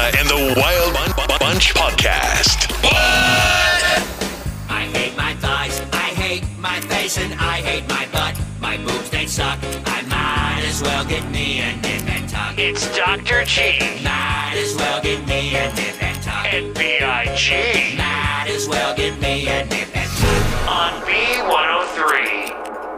and the Wild Bunch podcast. What? I hate my thighs, I hate my face, and I hate my butt. My boobs, they suck. I might as well get me a nip and tuck. It's Dr. G. Might as well get me a nip and tuck. And B.I.G. Might as well get me a nip and tuck. on B103.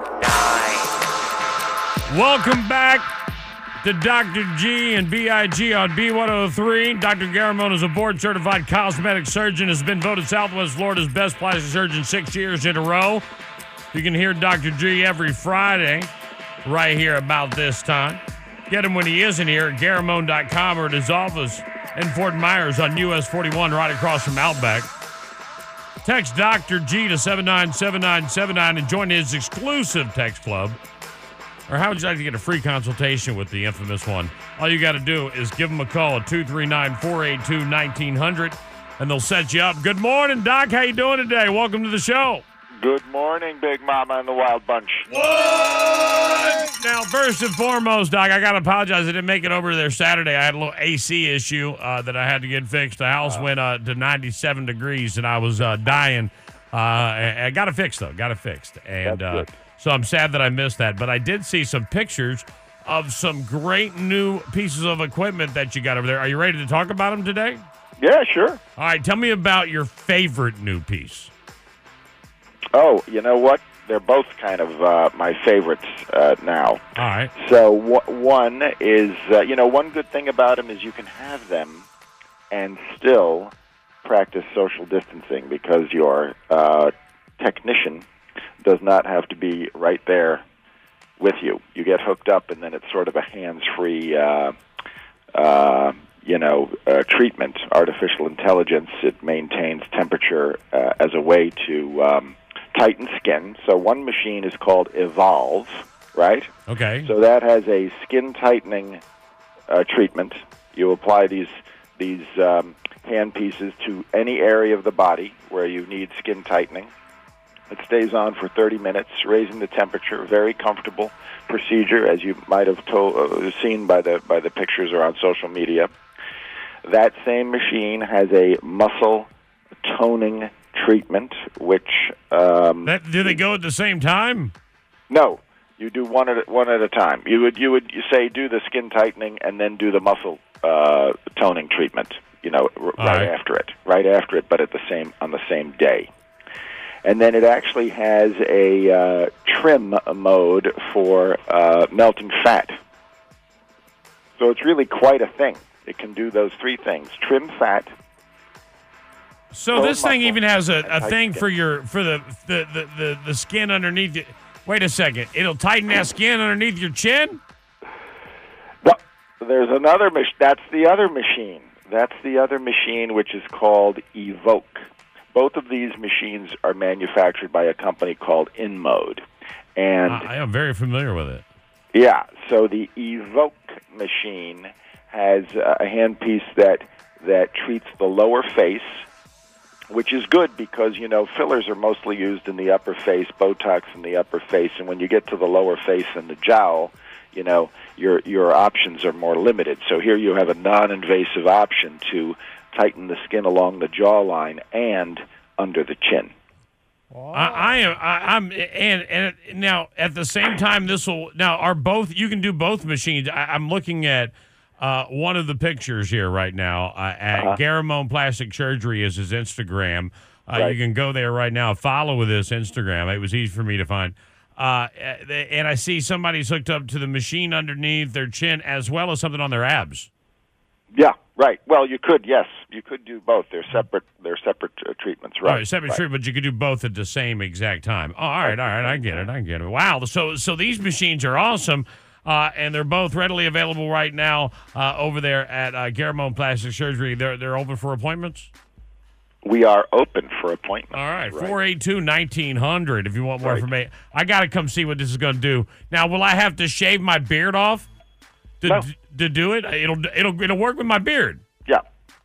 Welcome back to Dr. G and B.I.G. on B103. Dr. Garamone is a board-certified cosmetic surgeon, has been voted Southwest Florida's best plastic surgeon 6 years in a row. You can hear Dr. G every Friday right here about this time. Get him when he isn't here at Garamone.com or at his office in Fort Myers on US 41 right across from Outback. Text Dr. G to 797979 and join his exclusive text club. Or how would you like to get a free consultation with the infamous one? All you got to do is give them a call at 239-482-1900, and they'll set you up. Good morning, Doc. How you doing today? Welcome to the show. Good morning, Big Mama and the Wild Bunch. What? Now, first and foremost, Doc, I got to apologize. I didn't make it over there Saturday. I had a little AC issue that I had to get fixed. The house went to 97 degrees, and I was dying. I got it fixed, though. Got it fixed. And That's good. so I'm sad that I missed that. But I did see some pictures of some great new pieces of equipment that you got over there. Are you ready to talk about them today? Yeah, sure. All right. Tell me about your favorite new piece. Oh, you know what? They're both kind of my favorites now. All right. So one is, one good thing about them is you can have them and still practice social distancing because your technician does not have to be right there with you. You get hooked up, and then it's sort of a hands-free, treatment. Artificial intelligence. It maintains temperature as a way to tighten skin. So one machine is called Evolve, right? Okay. So that has a skin tightening treatment. You apply these hand pieces to any area of the body where you need skin tightening. It stays on for 30 minutes, raising the temperature. Very comfortable procedure, as you might have seen by the pictures or on social media. That same machine has a muscle toning treatment, which do they go at the same time? No, you do one at a time. You would say do the skin tightening and then do the muscle toning treatment. Right after it, but on the same day. And then it actually has a trim mode for melting fat. So it's really quite a thing. It can do those three things: trim fat. So this thing even has a thing skin. for the skin underneath you. Wait a second. It'll tighten that skin underneath your chin? Well, there's another machine. That's the other machine. That's the other machine, which is called Evoke. Both of these machines are manufactured by a company called InMode. And I am very familiar with it. yeah, so the Evoke machine has a handpiece that treats the lower face, which is good because, fillers are mostly used in the upper face, Botox in the upper face, and when you get to the lower face and the jowl, your options are more limited. So here you have a non-invasive option to tighten the skin along the jawline and under the chin. I'm now at the same time you can do both machines. I'm looking at one of the pictures here right now at Garamone Plastic Surgery is his Instagram. Right. You can go there right now, follow this Instagram. It was easy for me to find. And I see somebody's hooked up to the machine underneath their chin as well as something on their abs. Yeah, right. Well, you could do both. They're separate treatments, right? Right, separate treatment, but you could do both at the same exact time. Oh, all right, I get it. Wow, so these machines are awesome, and they're both readily available right now over there at Garamone Plastic Surgery. They're open for appointments? We are open for appointments. All right, 482-1900 if you want more information. I got to come see what this is going to do. Now, will I have to shave my beard off to do it? It'll work with my beard. Yeah.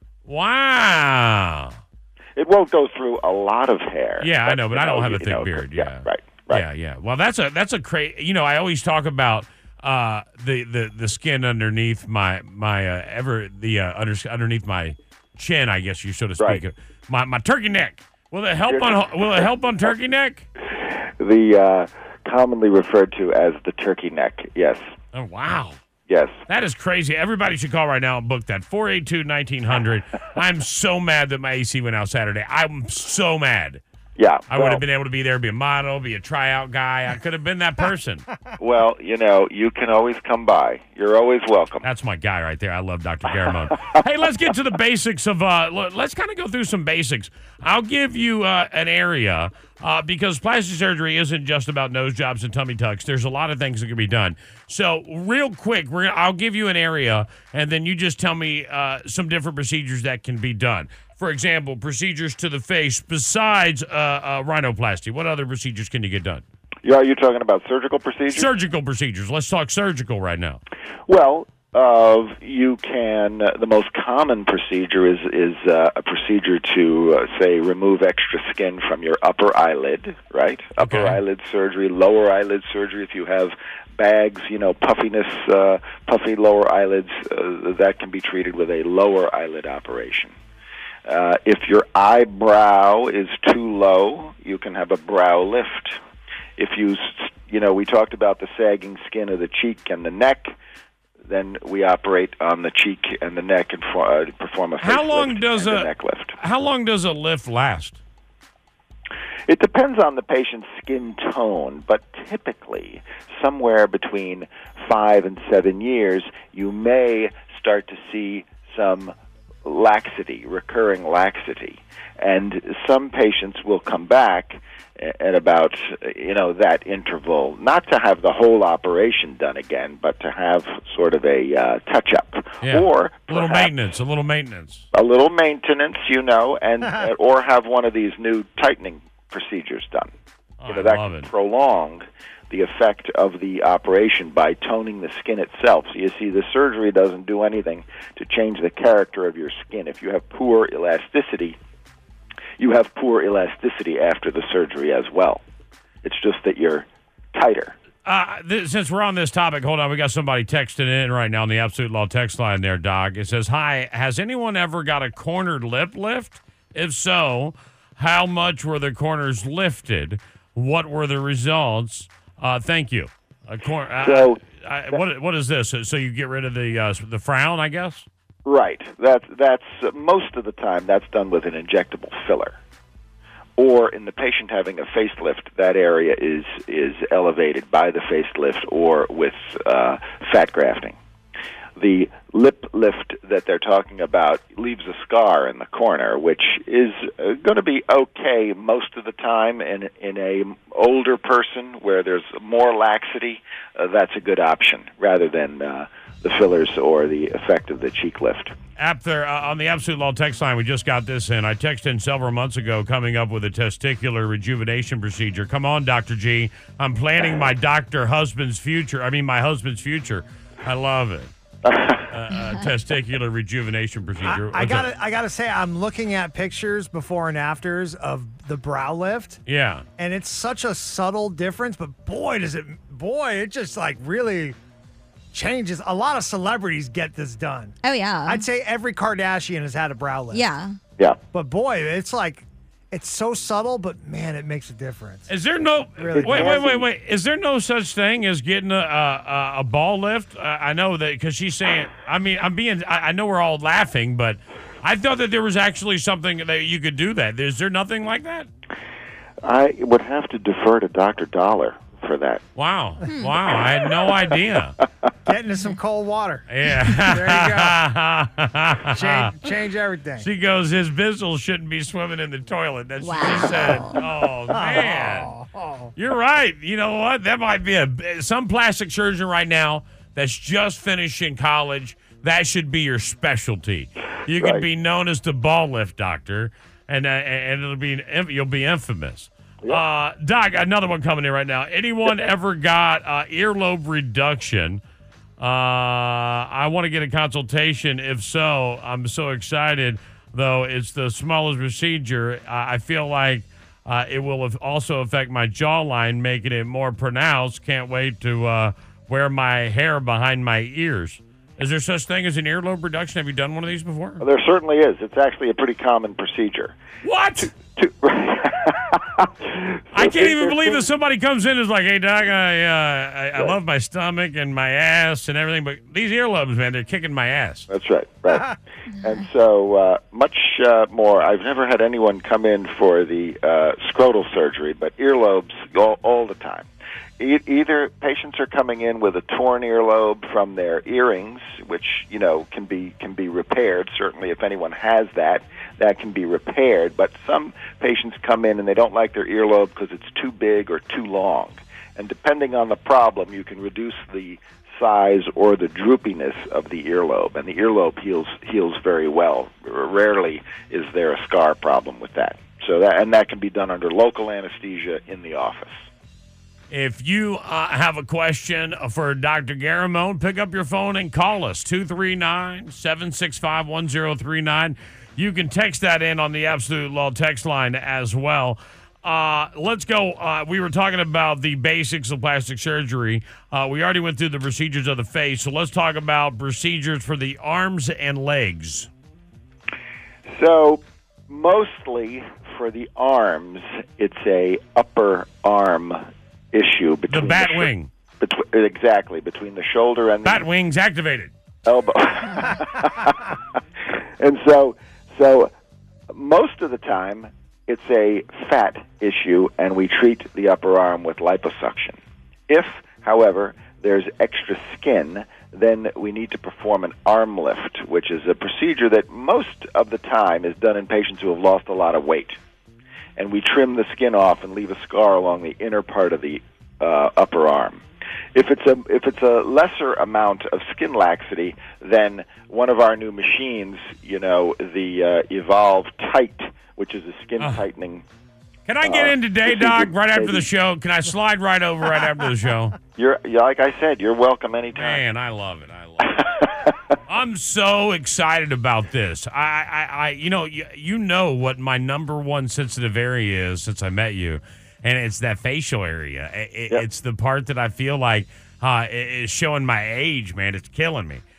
Wow. It won't go through a lot of hair. Yeah, I know, but I don't have a thick beard. Yeah. Right. Yeah. Well, that's a crazy. I always talk about the skin underneath my underneath my chin, I guess you so to speak. Right. My turkey neck. Will it help on turkey neck? The commonly referred to as the turkey neck. Yes. Oh wow. Yes. That is crazy. Everybody should call right now and book that 482-1900. I'm so mad that my AC went out Saturday. I'm so mad. Yeah. I would have been able to be there, be a model, be a tryout guy. I could have been that person. Well, you can always come by. You're always welcome. That's my guy right there. I love Dr. Garamone. Hey, let's get to the basics of, let's kind of go through some basics. I'll give you an area because plastic surgery isn't just about nose jobs and tummy tucks. There's a lot of things that can be done. So real quick, I'll give you an area, and then you just tell me some different procedures that can be done. For example, procedures to the face besides rhinoplasty. What other procedures can you get done? Yeah, are you talking about surgical procedures? Surgical procedures. Let's talk surgical right now. Well, you can. The most common procedure is a procedure to say remove extra skin from your upper eyelid. Right, upper eyelid surgery, lower eyelid surgery. If you have bags, puffiness, puffy lower eyelids, that can be treated with a lower eyelid operation. If your eyebrow is too low, you can have a brow lift. If we talked about the sagging skin of the cheek and the neck, then we operate on the cheek and the neck and perform a face lift and a neck lift. How long does a lift last? It depends on the patient's skin tone, but typically somewhere between 5 and 7 years, you may start to see some laxity, recurring laxity. And some patients will come back at about, that interval, not to have the whole operation done again, but to have sort of a touch-up. Yeah. Or a little maintenance. A little maintenance, and or have one of these new tightening procedures done. That can prolong the effect of the operation by toning the skin itself. So you see, the surgery doesn't do anything to change the character of your skin. If you have poor elasticity, you have poor elasticity after the surgery as well. It's just that you're tighter. Since we're on this topic, hold on, we got somebody texting in right now on the Absolute Law text line there, Doc. It says, hi, has anyone ever got a cornered lip lift? If so, how much were the corners lifted? What were the results? Thank you. What is this? So you get rid of the frown, I guess? Right. That's most of the time that's done with an injectable filler. Or in the patient having a facelift, that area is elevated by the facelift or with fat grafting. The lip lift that they're talking about leaves a scar in the corner, which is going to be okay most of the time. In a older person where there's more laxity, that's a good option rather than the fillers or the effect of the cheek lift. On the Absolute Law text line, we just got this in. I texted in several months ago coming up with a testicular rejuvenation procedure. Come on, Dr. G. I'm planning my husband's future. I love it. Testicular rejuvenation procedure. I gotta say, I'm looking at pictures before and afters of the brow lift. Yeah, and it's such a subtle difference, but boy, it just like really changes. A lot of celebrities get this done. Oh yeah, I'd say every Kardashian has had a brow lift. Yeah, but boy, it's like. It's so subtle, but man, it makes a difference. Is there no wait? Is there no such thing as getting a ball lift? I know that because she's saying. I mean, I know we're all laughing, but I thought that there was actually something that you could do that. Is there nothing like that? I would have to defer to Dr. Dollar for that. Wow! I had no idea. Get into some cold water. Yeah. There you go. Change everything. She goes, his bizzle shouldn't be swimming in the toilet. That's what she said. Oh, man. You're right. You know what? That might be some plastic surgeon right now that's just finishing college. That should be your specialty. You could be known as the ball lift doctor, and you'll be infamous. Yep. Doc, another one coming in right now. Anyone ever got earlobe reduction? I want to get a consultation. If so, I'm so excited, though. It's the smallest procedure. I feel like it will also affect my jawline, making it more pronounced. Can't wait to where my hair behind my ears. Is there such thing as an earlobe reduction? Have you done one of these before? There certainly is. It's actually a pretty common procedure. What? I can't even believe that somebody comes in and is like, hey, Doc, I love my stomach and my ass and everything, but these earlobes, man, they're kicking my ass. That's right. And so much more, I've never had anyone come in for the scrotal surgery, but earlobes all the time. Either patients are coming in with a torn earlobe from their earrings, which can be repaired. Certainly, if anyone has that can be repaired. But some patients come in and they don't like their earlobe because it's too big or too long. And depending on the problem, you can reduce the size or the droopiness of the earlobe, and the earlobe heals very well. Rarely is there a scar problem with that. So that can be done under local anesthesia in the office. If you have a question for Dr. Garamone, pick up your phone and call us, 239-765-1039. You can text that in on the Absolute Law text line as well. Let's go. We were talking about the basics of plastic surgery. We already went through the procedures of the face, so let's talk about procedures for the arms and legs. So mostly for the arms, it's a upper arm issue between the bat wing. Exactly, between the shoulder and the bat wings activated. Elbow. And so most of the time it's a fat issue, and we treat the upper arm with liposuction. If, however, there's extra skin, then we need to perform an arm lift, which is a procedure that most of the time is done in patients who have lost a lot of weight. And we trim the skin off and leave a scar along the inner part of the upper arm. If it's a lesser amount of skin laxity, then one of our new machines, the Evolve Tight, which is a skin tightening. Can I get in today, Doc? Right after the show? Can I slide right over right after the show? You're like I said, you're welcome anytime. Man, I love it. I'm so excited about this. You know what my number one sensitive area is since I met you, and it's that facial area. It's the part that I feel like is showing my age, man. It's killing me.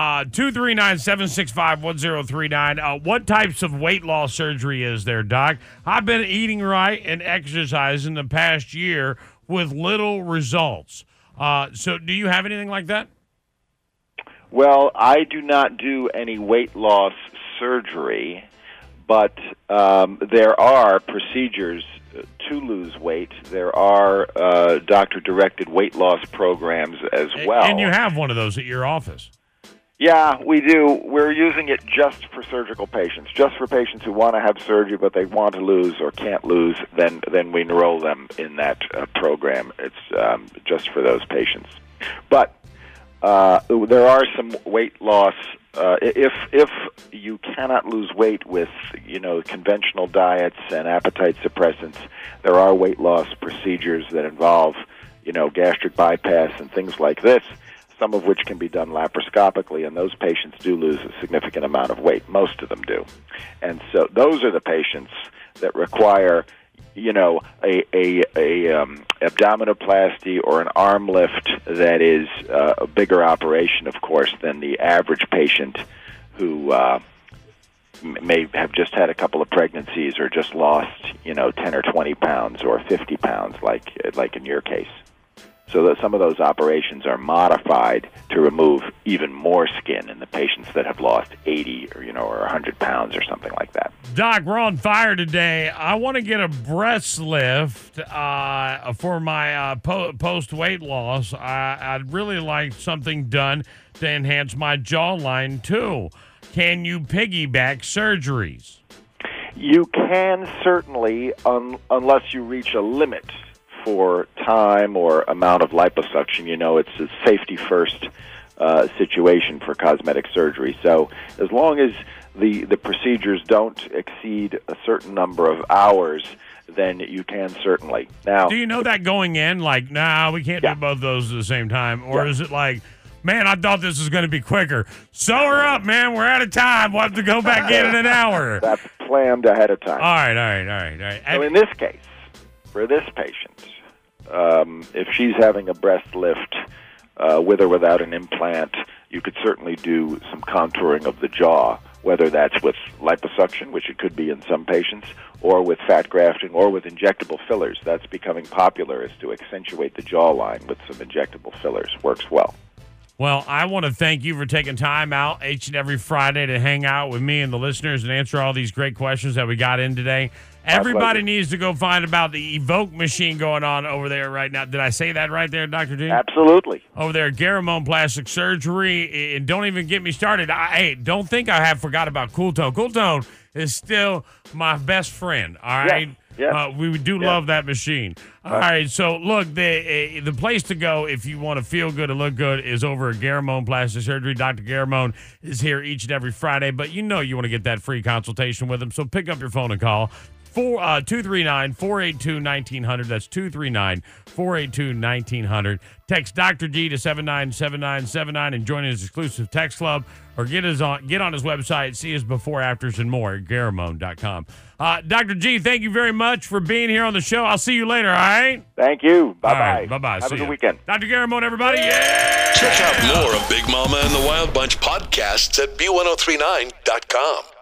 239-765-1039. What types of weight loss surgery is there, Doc? I've been eating right and exercising the past year with little results. So do you have anything like that? Well, I do not do any weight loss surgery, but there are procedures to lose weight. There are doctor-directed weight loss programs as well. And you have one of those at your office. Yeah, we do. We're using it just for surgical patients, just for patients who want to have surgery but they want to lose or can't lose. Then we enroll them in that program. It's just for those patients. But there are some weight loss. If you cannot lose weight with conventional diets and appetite suppressants, there are weight loss procedures that involve gastric bypass and things like this, some of which can be done laparoscopically, and those patients do lose a significant amount of weight. Most of them do. And so those are the patients that require, abdominoplasty or an arm lift that is a bigger operation, of course, than the average patient who may have just had a couple of pregnancies or just lost, 10 or 20 pounds or 50 pounds, like in your case. So that some of those operations are modified to remove even more skin in the patients that have lost 80 or 100 pounds or something like that. Doc, we're on fire today. I want to get a breast lift for my post-weight loss. I'd really like something done to enhance my jawline, too. Can you piggyback surgeries? You can certainly, unless you reach a limit for time or amount of liposuction. It's a safety-first situation for cosmetic surgery. So as long as the procedures don't exceed a certain number of hours, then you can certainly. Now, do you know that going in? Like, we can't do both those at the same time? Or is it like, man, I thought this was going to be quicker. Sew her up, man. We're out of time. We'll have to go back in an hour. That's planned ahead of time. All right. So in this case, for this patient, if she's having a breast lift, with or without an implant. You could certainly do some contouring of the jaw, whether that's with liposuction, which it could be in some patients, or with fat grafting, or with injectable fillers. That's becoming popular, is to accentuate the jawline with some injectable fillers. Works well. Well, I want to thank you for taking time out each and every Friday to hang out with me and the listeners and answer all these great questions that we got in today. Everybody needs to go find about the Evoke machine going on over there right now. Did I say that right there, Dr. G? Absolutely. Over there at Garamone Plastic Surgery. And don't even get me started. Hey, don't think I have forgot about Cool Tone. Cool Tone is still my best friend, all right? Yes. We do love that machine. All right, so look, the place to go if you want to feel good and look good is over at Garamone Plastic Surgery. Dr. Garamone is here each and every Friday, but you know you want to get that free consultation with him, so pick up your phone and call. 239-482-1900. That's 239-482-1900. Text Dr. G to 797979 and join his exclusive text club, or get on his website, see his before, afters, and more at Garamone.com. Dr. G, thank you very much for being here on the show. I'll see you later, all right? Thank you. Bye-bye. All right, bye-bye. Have See a good ya. weekend. Dr. Garamone, everybody. Yeah! Check out more of Big Mama and the Wild Bunch podcasts at B1039.com.